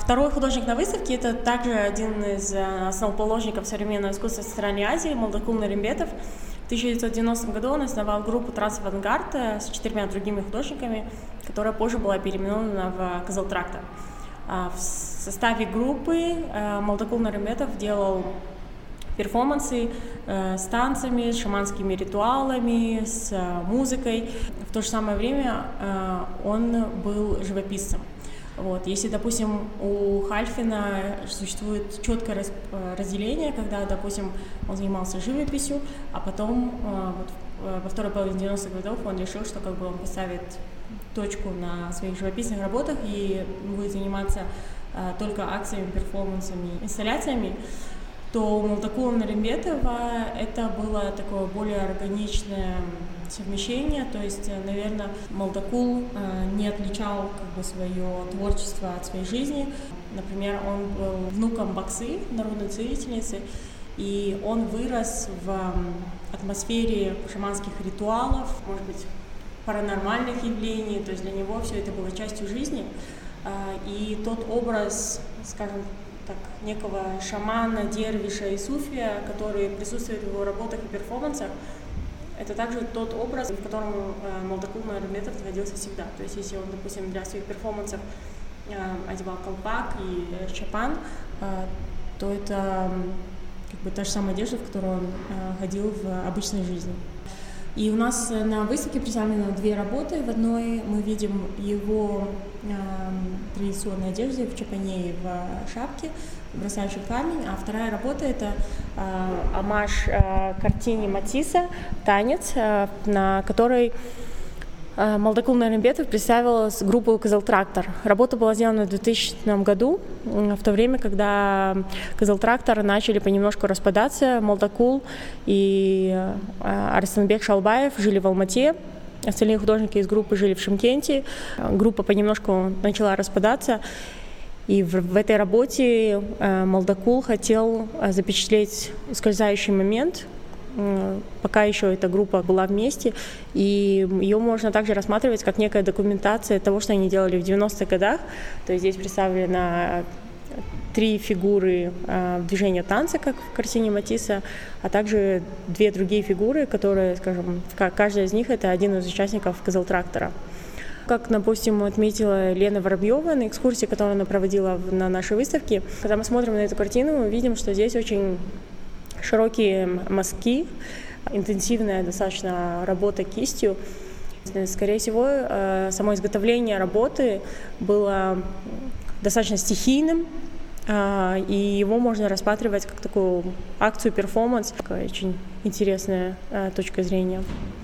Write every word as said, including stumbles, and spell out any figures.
Второй художник на выставке — это также один из основоположников современного искусства в Центральной Азии, Молдокул Нарымбетов. В тысяча девятьсот девяностом году он основал группу «Трансавангард» с четырьмя другими художниками, которая позже была переименована в «Кызыл-трактор». В составе группы Молдокул Нарымбетов делал перформансы с танцами, с шаманскими ритуалами, с музыкой. В то же самое время он был живописцем. Вот. Если, допустим, у Хальфина существует четкое разделение, когда, допустим, он занимался живописью, а потом вот, во второй половине девяностых годов он решил, что как бы он поставит точку на своих живописных работах и будет заниматься только акциями, перформансами, инсталляциями, то у Молдокула Нарымбетова это было такое более органичное совмещение, то есть, наверное, Молдокул не отличал как бы свое творчество от своей жизни. Например, он был внуком Баксы, народной целительницы, и он вырос в атмосфере шаманских ритуалов, может быть, паранормальных явлений, то есть для него все это было частью жизни. И тот образ, скажем так, некого шамана, дервиша и суфия, который присутствует в его работах и перформансах, это также тот образ, в котором Молдокул Нарымбетов находился всегда. То есть если он, допустим, для своих перформансов одевал колпак и чапан, то это как бы та же самая одежда, в которой он ходил в обычной жизни. И у нас на выставке представлены две работы. В одной мы видим его э, традиционной одежде в чапане и в шапке, бросающий камень, а вторая работа — это э, омаж э, картине Матисса «Танец», э, на которой э, Молдокул Нарымбетов представил группу «Кызыл-трактор». Работа была сделана в двухтысячном году, в то время, когда «Кызыл-трактор» начали понемножку распадаться. Молдокул и Арыстанбек Шалбаев жили в Алмате, остальные художники из группы жили в Шымкенте. Группа понемножку начала распадаться, и в, в этой работе Молдокул хотел запечатлеть ускользающий момент, пока еще эта группа была вместе, и ее можно также рассматривать как некая документация того, что они делали в девяностых годах. То есть здесь представлено три фигуры э, движения танца, как в картине Матисса, а также две другие фигуры, которые, скажем, каждая из них — это один из участников «Кызыл-трактора». Как, допустим, отметила Лена Воробьева на экскурсии, которую она проводила на нашей выставке, когда мы смотрим на эту картину, мы видим, что здесь очень широкие мазки, интенсивная достаточно работа кистью. Скорее всего, само изготовление работы было достаточно стихийным, и его можно рассматривать как такую акцию, перформанс. Такая очень интересная точка зрения.